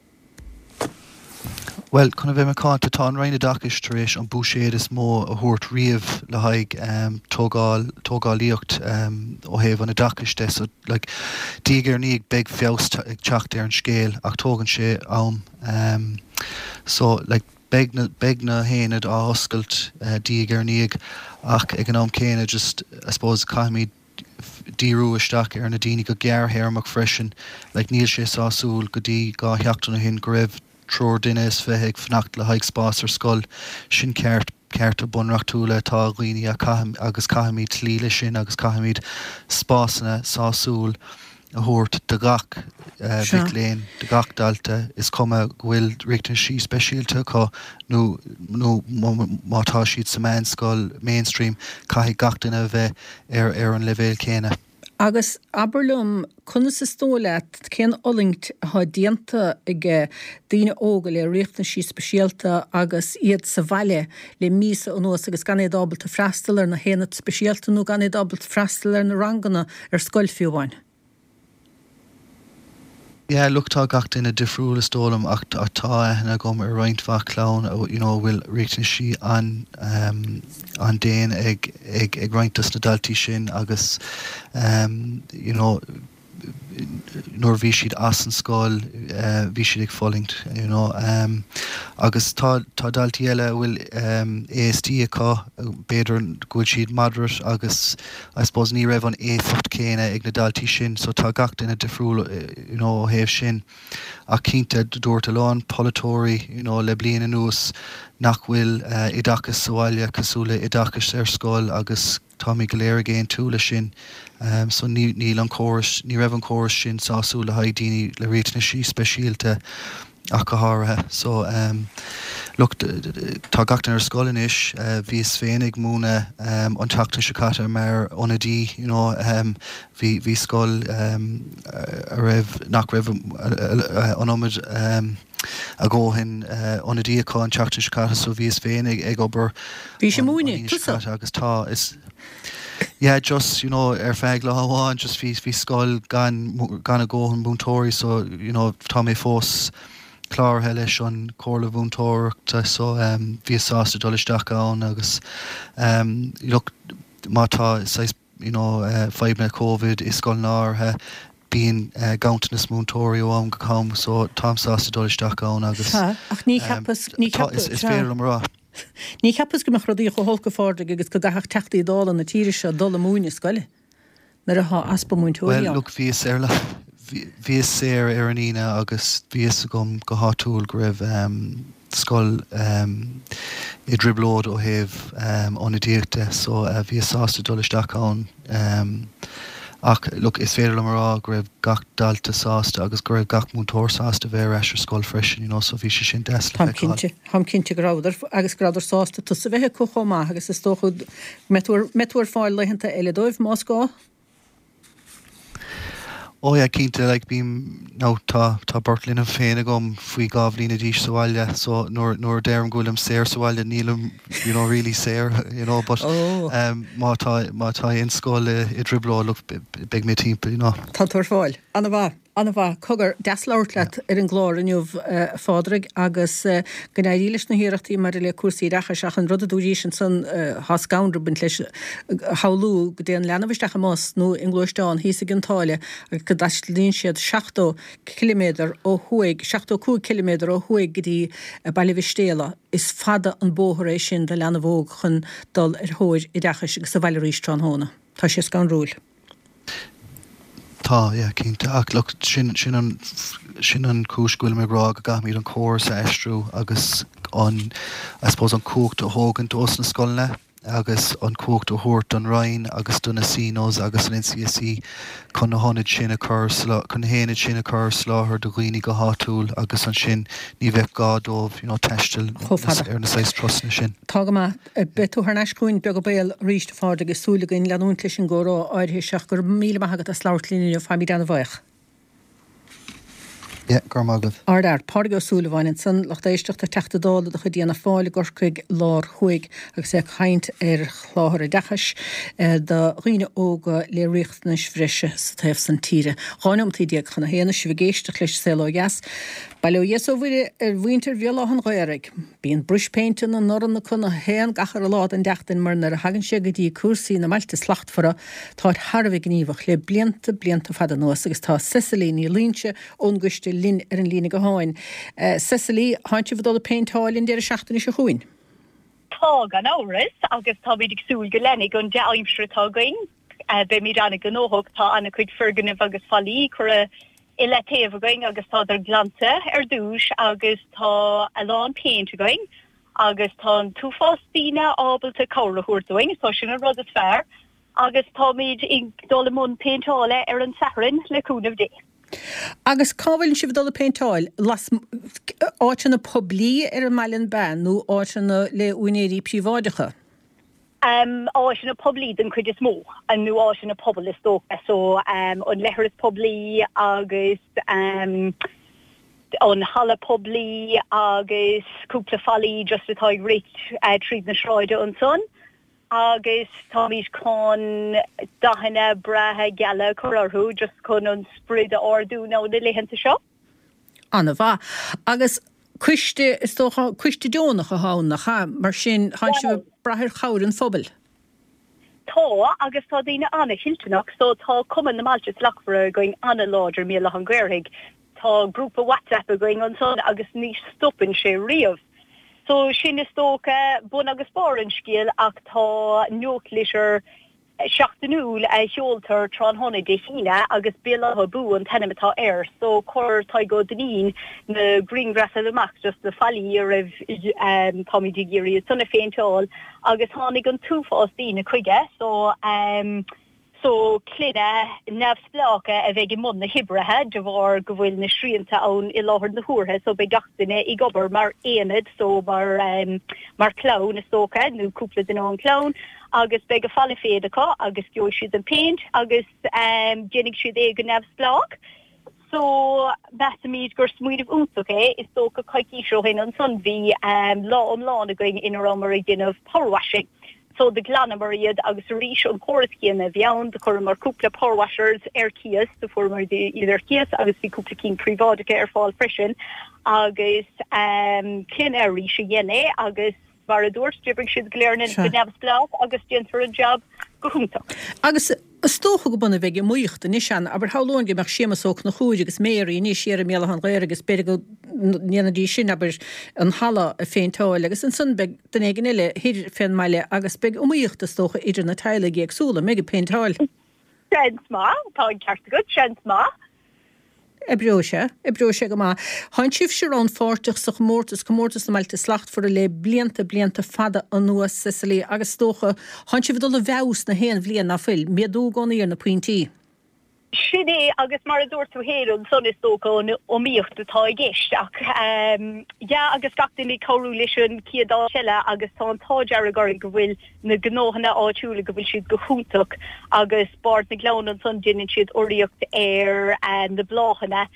Well, chuna bheith meáinte tá an roinne dachas tar éis an búséad is mó a thuairt riamh le haig tógáilíocht ó thaobh an na dachas de so dígar ní ag beag feabhas ag teacht ar an scéal ach tógann sé am so beag na héanaid á oscailt dígar níag ach ag an am céine just I suppose caiimiad díú isteach ar na daoine go gearrthéarmach freisin níl sé sásúil go dtí gá theachtaí hin go raibh tror duine is bheith ag fnacht le haig spás ar scoil sin ceart a bunreachtúla tá dhaoine agus caiimiad tlíle sin agus caiimiad spásna sásúil a thuairt de gach bhíc léinn de gach dalta is cuma bhfuil riachtain sí speisialta có nó mátá siad sa main scoil mainstream caiigh gach duine bheith ar an levéil céine. Agus Aberlum chuna sa stóla cén olingt há dianta ag daoine óga le riachtain sí speisialta agus iad sa bhaile le mísa an nuas agus gan éad ábalta freistal ar na héanaid speisialta nó gan éad ábalta freistal ar na rangana ar scoil fiúháin. Yeah, look, tá gach duine difriúla stólam ach tá na gom ar roinntfach clán bhfuil riachtain sí an déan ag rointas na daltaí sin agus nuair bhí siad as an scáil bhí siad ag folingt agus tá daltaí eile bhfuil ASD acu beidir gúil siad madras agus I suppose ní raibh an éfacht céine ag na daltaí sin so tá gach duine difriúla ó thaobh sin ach cínta dúirt leán polatóirí le bliana nús nach bhfuil idachas sáile cosúla idachas ar scáil agus tá mí go léir géin túla sin so ní raibh an córas sin sású le haid daoine le réitna sí speisialta Akahara. So look, tá gachtain ar scoilin is bhís féinnig múna an teachtain sicata mar onadí, bhí scoil a raibh nach raibh anóid a ggóhin onadí aá an teachtain sicata so bhís féinnig ag obair Bhí sé múine agus tá is yeah, just ar feig le háháin just hí scoil gan a ggóhan búntóirí so tá mé fós chlár leis an cóla bhúntóireachta so bhí sásta dolisteach ann agus look mátá 5 me COVID is scoil nátha bíon gaantanas múntóirí am go com so tám sásta dolisteach ann agus ach ní cheappas is féidir am rá. Ní cheappas go mar rodí go holca fáda agus go gach teachtaí dála na tíiri se dola múine scoile nar a aspa múntóirí. Well, look, bhí sé ar an ine agus bhí gom go háúil go raibh scoil I driblód ó heh óna díirte so bhí sásta dolisteach ann ach look is féidir am rá go raibh gach dalta sásta agus go raibh gach múntóir sásta bhéir eis ar scoil freisin so bhí sé sin desla Ham cinnte gráidir agus gráidir sásta tu sa bheitthe chuá agus is tóchud metúir fáil leihananta eile dóibh Moscó. Cínte bím tá Bertlín an féin agam faoi gábhlína díos sáile so nuair déirm gúlam séir sáile nílam rilí séir but mátá in scóil I dribló look big mé timp Tá tuair fáil Anna bha cogur deasláirtleat ar an glár aniuh fádraig agus gnéirílis na hiireachtaí mar le cuasaí recha seach an rud dúí san hascándra bin leis haú go déan lenahaisteach más nó in Gluisteán hí a gintáile agus go daslíonn siad 16 km ó thuig 16 km ó thuig gotí bailihstéla is fada an bótharéis sin de lenahóg chun dul ar thuir I dechas agus sa bheilerístrán hóna. Tá sé gan rúil. Tá, cínta ach look sin an cúsgúil me rá go gaithmíad an cóir sa eistrú agus an I suppose an cúcht a hógan dós na scoilne agus an cúcht a thuirt an Rhein agus duna sínos agus an NCSE chun na honid sin a chur chun héanaid sin a chur sláthir do ghuioine go háúil agus an sin ní bheith gádómh teistil ar na 6 trosna sin. Tá go betú ar neiscúin be go béal ríist fád agus súlagain leanún lei sin górá áirthe seach gur míle maigad a sláirtlíní fáí anna bhaich. Gormaglah. Ardar, Páirgo Súlaháin san lechtéisteach a teachta dála a chu díana fáil gorcuig lár chuig agus sé chaint ar chláthir a dechas de riine óga le richtnis frise sa taobh san tíre. Cháinmtí diaag chuna héana si bhgéisteach leis Céiló Gas. Bailú yes bhfuil ar bhaintear bhealach an ghairig. Bíon bruspéintin an noran na chuna héan gachar a lád an deachtain mar nar a hagann sé go dtí cuasaí na mailte slachtfara tá Harbh gníomhach le blianta fada nuas agus tá Cecily ní línse ón guiste lin ar an lína go háin. Cecily, háint si bhdul a péintáilinn déir a seachtain is a chuin? Tá gan áras agus tá bídig súil go lenig an deimsre tá going be mí anna go nóthg tá anna chuid ferganmh agus fallí chur ile taobh going agus tá ar glanta ar dúis agus tá a lán peint going agus tá túfástína ábalta cála chuirtúing so sin an rud is fearr agus tá míid ag dul mún péintála ar an saharin leúnmh dé. Agus cábhailn si bhdul a péintáil áitina poblí ar an mailin ben nó áitina le uinéirí príváidecha? Áitina poblí den chuid is mó an nó áitina pobl is tócha so an lehar is poblí agus an hala poblí agus cúpla fallí just atá ag réit tríd na sráide an son. Agus támís con dahanna brathe geala chorarthú just chun an sprid a ordú ná na leihananta seo. Anna bha. Agus cuiste is tócha cuiste dónach a hánach ha mar sin han si brathir chaurin phobal. Tá agus tá daine anna hiltanach so tá cuman na maltas lachfra going anna láidir míle an gcuirthaigh tá grúpa WhatsApp a going an son agus níos stoppin sé riamh. So sin is tócha bun agus bárin scíal ach tá nuachlisir seachtanúil a heoltar trán honna de híine agus béla a bú an tenimetá air so chur tá go dnín na greengrass amach just na fallí a raibh Tommy digéirí sanna féintáil agus tháinig an túfástíí na chuige so So clinne nefsplake a vegi munne hibrehe, de var gowil na srienta own I láhar na húrhe, so be gachtine I gobar mar enid, so mar clown is stoke, nu couple den on clown, agus be ge falle fedeka, agus jo siid an paint, agus jennig siid egen nefsplake. So Bethmead gur smuid of unsuke is stoke kaikisho hin an son vi law going in around again of power washing. So the Glanamariad agus Rish and Coruskin of Yound, the Cormar Kupla power washers, air Kias, the former either Kias, agus the Kupla King Privodica air fall freshen, agus Kin air Rish Yene, agus Varador, stripping should glare in the Navsblau, agus Jenser a job, Gohunta. Agus stocha go buna bheith muocht in isan, aber how long you sémas ook na chuúid agus méí ní séar méle an réir agus be go níanadí sin aber an hala a féintáil agus an sunbeg den igen ile hir féin meile agus be muocht a stocha idir na teile ag súla mé péintáil. Sensma, tá ceart go sensma. Ebróise go má. Hain sif se an fáteach sa gomórtas na meilte slacht for le blianta fada an nuas Sicily agus stocha hain sif dul a bheus na héan bblian na fil, méadú gonaíar na puintí. Sidé agus mar a dúir tú héan son is tóca ó míocht atá géisteach. Ja agus gatain í choú leisin ciadá seile agus tá an táidear a goir go bhfuil na gnóhanna áitiúla go bhfuil siad go húntaach agus bard na glán an son dinin siad oríocht air na bláhanna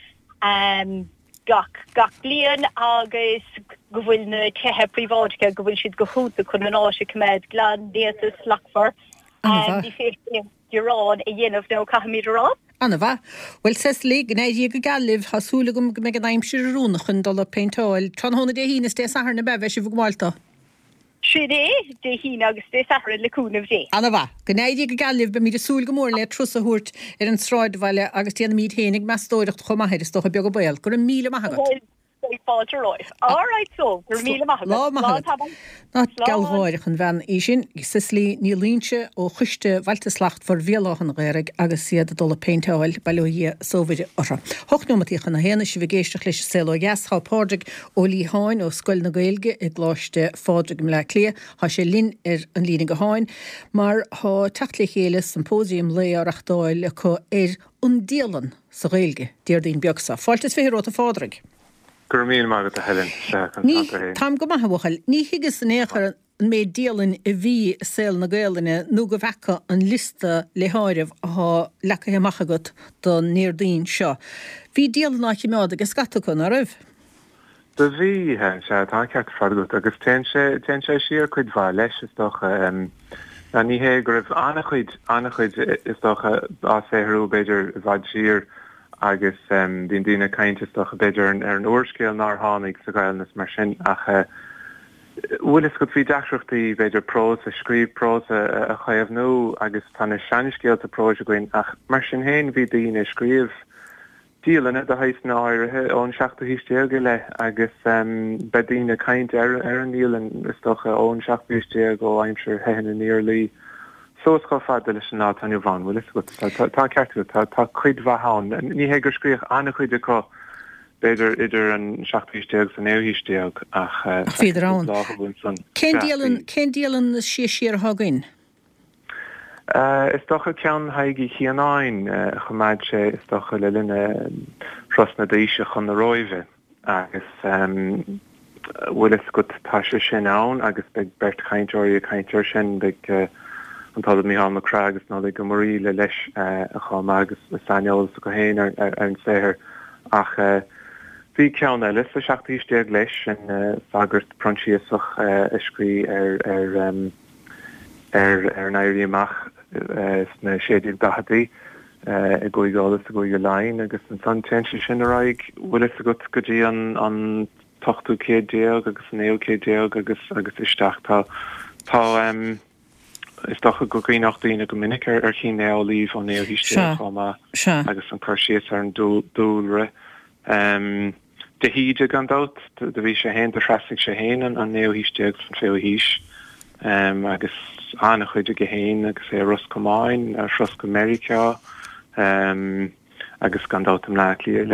gach blian agus go bhfuil na tethe prívádica go bhfuil siad go húntaach chun an áise cumad glán déanta slachfar. Dí fé Dirán a dhéanamh nó cahamíidirrán. Anna bha. Well, Cecily, gnéidí go galibh hasúla go me an aimsir rúnachan dul a peintáil. Tran hóna dé hína sté sahar na beh si bh gmáilta. Sidé, dé hína agus dé sahar le cúnamh dé. Anna bha. Gnéidí go galibh be míad a súl go mór le trus a húirt an sráid bhaile agus tíana míad hénig me stóirecht chomahéir is stocha beag go bail. Gur an míle maithagad. All right, so míle maithagad. Ná galháirich an bhean í sin, Sicily ní línse ó chuiste bhailteslacht for bhéalachan réireg agus siad a dul a peintáil bailóí sóide orra. Hochnomatíchan na héana si bhgéisteach leis selo gas há pádraig ó Lí Háin ó Scoil na Gaeilge I gláiste fádraig le clia, há sé lin an lína go háin, mar há techtla chéile sympósium le arachtáil chu an díalan sa Gaeilge, dír dín beagsa. Fáiltas féhir ó a fádraig. Gurmíon mágad a Helen. Ní tam go maithbhachal, ní higus an échar an méid díalan I bhí sel na Gaeilge nó go bhecha an lista le háirimh a lecha machagat don níordaoin seo. Bhí díalan nach meád agus scatachún a raibh? Da bhí se tá ceart fadgat agus ten sé siar chuid bhá leis is docha na ní hé go raibh annach chuid is docha á féhrú beidir bhaid siar agus dín dína cainte stocha beidir an uorscéal nar hánig sa gailnas mar sin ach bhfuil is go bhí deachreachtaí beidir prós a scríb prós a chaamh nó agus tána seaniscéal a prós a gcuin ach mar sin héin bhí dína scríomh díalanna a heis ná áirithe ón seachta hísteag le agus bedína cainte ar an díalan is stocha ón seachta hísteag ó aimsir hehan na níorlaí. Sós go fada leis an átain bhain bhfuil is go tá ceartú tá chuid bhán ní hé gur scríoch anna chuide có beidir idir an seachtaísteag san éhísteag ach féidirrán. Cén díalan siar thagainn? Is docha ceann haigi chianáin chomáid sé is docha le linne trosna d'aoise chun na roimhe agus bhfuil is go tá sé sin ann agus beag bert cainteir sin beag an tal mí há marrá agus ná go marí le leis a chum agus sanol go héin ar an séhir ach bhí ceann eile a seachtaísteag leis an fagurt prontíoch iscrí ar nairí amach na séidir dahadaí I goigálas a goige lein agus an san tensi sin aráig bhfuil is a go dtí an tochtú cédéag agus an éocédéag agus isteach tá is docha go gríochttaína go minic ar chin néolíh an éhíiste chuma agus an chuirsíos ar an dúlre. De híide gan dat, de bhí sé héin de freistig sé héin an néohíisteag san féhíis agus anna chuide go héin agus é Ros Comáin ar Ros go America agus gan dat am le lí leis.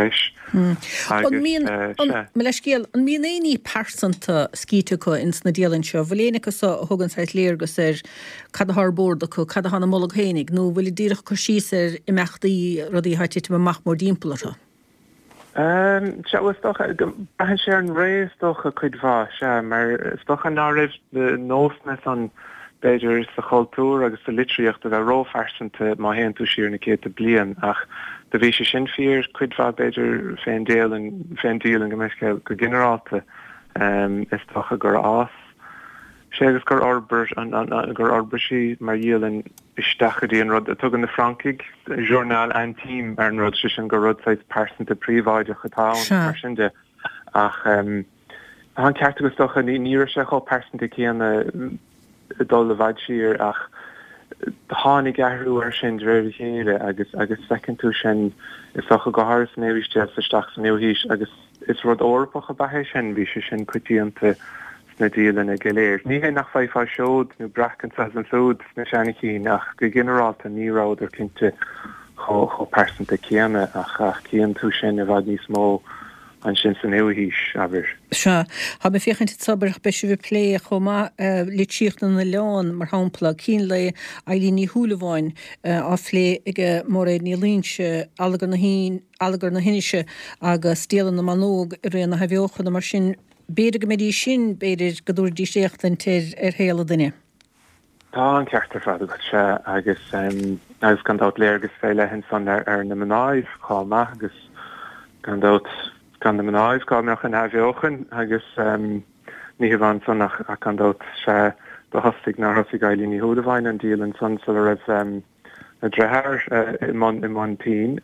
leiscéal an mí éí persanta scíte go ins na díalann seo, bhléanacha thugann seit léirgus cad thbórda chu cad hána móla chénig, nó bhfuil ddíireach chu síar i meachtaí rudí haitite amach mór dímpla. Se was toch ben sé an rééis toch a chuid bha se, mar is toch an náibh de nósnes an beidir sa choultúr agus sa litríocht a rófersanta má hen tú siar na cé a blian ach de bhí se sin fír chuid bha beidir féin díal an gomeisce go generalta is toch a gur ás. Ségus gur orber gur orbesí mar dhéalan isteachchadí an rud a tugan na Frankig, journal an team ar an rud sin go rudsáid persanta príomháide chatá mar sin de ach an ceartagus docha níir se cho persanta chéanna dul le bhaid siar ach tháinig gahrú ar sin réir chéile agus fecinn tú sin is socha go háras néhiste sasteach san nuhíis agus is rud orpach a bathe sin bhí se sin cuitíanta na díalan a geléir. Ní hé nach fáá seód nó brachan sa an súd na seannaí nach go generalta níráidir cinnte cho persanta céanna ach céan tú sin a bhd níos mó an sin san nuhíis aber. Se ha be féchan sabarach be se bh lé chomá litíochtna na leán mar hápla cín le ailí ní thuúlaháin á lé ige mór é ní línse alagar na hinise agus stéalan na manóg ré na hahheochan na mar sin béidir go médí sin béidir goúirdí séachtain tir héala duine. Tá an ceartar fad go se agus gandát léirgus féile hen san ar na manáibh cháma agus gandát gan na manáibh gáach an hahheochan agus ní bhain san nach a gandát se do hostig ná hosig gailí ní húdaháin an díal an san so raibh na drethir i man tín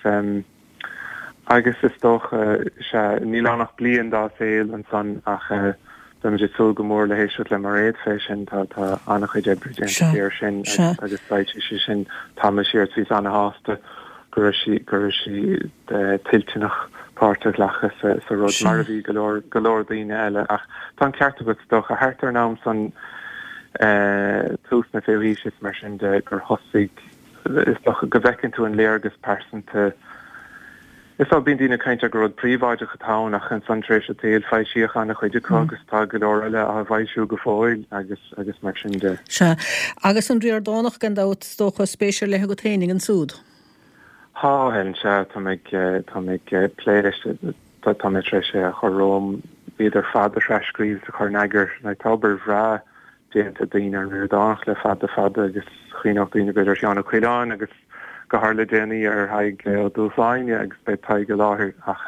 agus is doch se nílánach blian dá féil an san ach dum sul gomór le hééis le mar réad fé sin tá annach chuid ebridir sin agus beit sin tá siir ví an háasta gur si tiltinach páirrta lecha sa rud mar bhí golóir daoine eile ach tá ceartta go doch a hátar nám san tús na féhíis is mar sin de gur hosig is doch go bhecinn tú an léargus persanta. Is á bín dína caiinte go rud príomháide chatáach an santrééis a téal fá siochan nach chuide agus tá golóir eile a bhaidisiú go fáil agus mar sin de. Se agus an dríar dánach gan dát tócha spéisiir lethe go téing an súd. Tá hen se tá pléiriiste tá tre sé a choróm idir fada freiscríb a chuneagar na tabar bhrá déanta daine ar nuúdánach le fada agus chuoach daine beidir seánna chuileán agus go hála déanaí ar haig dúsáine agus be taige láthir ach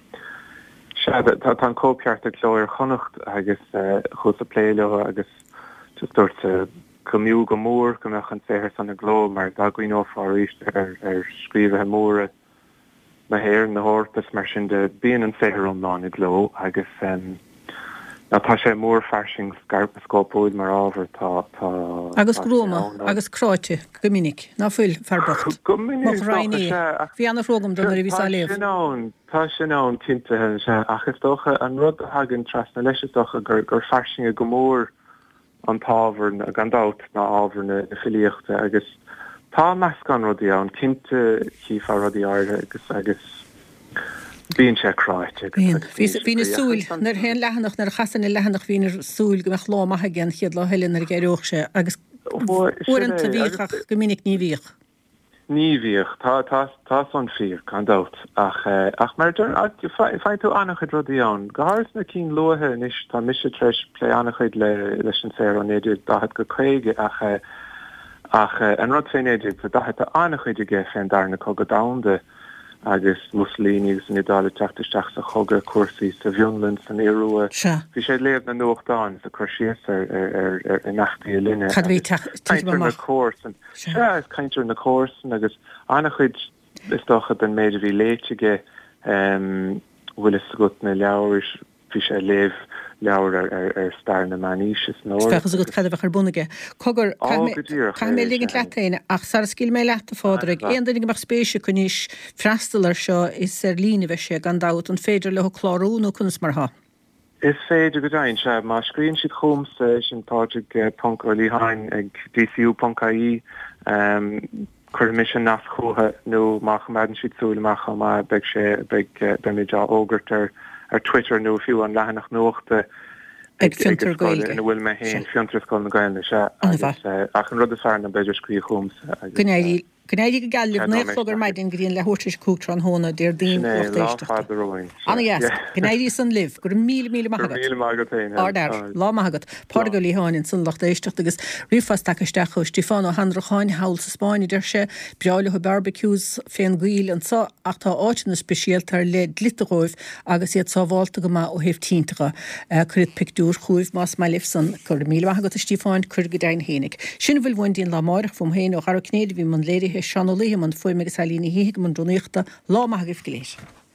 tá cópeart a chlóir chonacht agus chus a pléile agus dúirte cumú go mór go meach an féhir san na gló mar daghín áfáríist ar scríbethe móra na héir na hórtas mar sin de bíon an féhir an ná na gló agus tá sé mór farsing scarpa scópóid mar ábhar tá agus gróma agus cráite gomininic ná fuil farbacht Gomininic hí anna frógam do ví léh Tá sin ná tinte se achas docha an rud hagan tras na leis docha gur farsing a gomór an tábhar a gandát ná ábhar na filiochta agus tá meas gan rodí an cinnte chiá rodí airde agus bíon sé cráite. Bhína súil nar hen lehanach nar chasanna lehanach hínar súil go meach lámathe gan chiad le heile ar gaiireoch se agus uanta bhíach go minic ní bhíoch. Ní bhíoch tá san fír gandát ach martar fáin tú annach chud rodí an. Gáhars na cín luathe níos tá mise treis lé annach chuid leis an séir an éidir dahad go chuige ach an rud féin éidir go dahad annach chuide ge féin darna có go damde agus muslíní agus an idála teachtasteach sa choga cuasaí sa bhionlan san éúa. Bhí sé léamh na nuachtáin sa chuirsíos ar nachtaí linne. Caiintear na cósan. Is caiintear na cósan agus annach chuid is docha den méidir bhí léiteige bhfuil is gut na leabhar bhí sé léamh leabhar ar star na maníis nó. Fechas a go cadh ar bunige. Cogur cai mé ligint leataine ach sar scíl mé leata fádraig. Éon danig mar spéise chuníis freistalar seo is ar lína bheith sé gandát an féidir le chlárún ó chunas mar ha. Is féidir go dain se má scríonn siad chumsa sin pádraig Punk Líhain ag DCU Punkaí chur mission nach choha nó mach maden siúle mach ma beg sé beg bemidja ógerter ar Twitter nó fiú an lehanach nóachta ag fiúntar gaeilge. In bhfuil me héin fiúntar go na gaile se ach an rud a fear na beidir scrí chums. Gnéidir go galibh néchlogur maidin gríon le thuirtis cútra an hóna déir dín Gnéidir san liv gur mí lá maigad Portugal í háin san lacht éistecht agus rifas takeisteach chu Stefano Handracháin hail sa Spáin idir se beáile chu barbecues féin ghuiil an sa ach tá áitina speisialtar le glitteróibh agus iad sábháilta go má ó héh tíntacha chuid picúr chuúibh más mai lih san chur mí maigad a Stefáin chur go dain hénig. Sin bhfuil bhain dín lá máireach fum héin ó Har cnéad bhí man léirithe seanolaí man foiime agus salína hiigh man droníochta lá maigah go léis.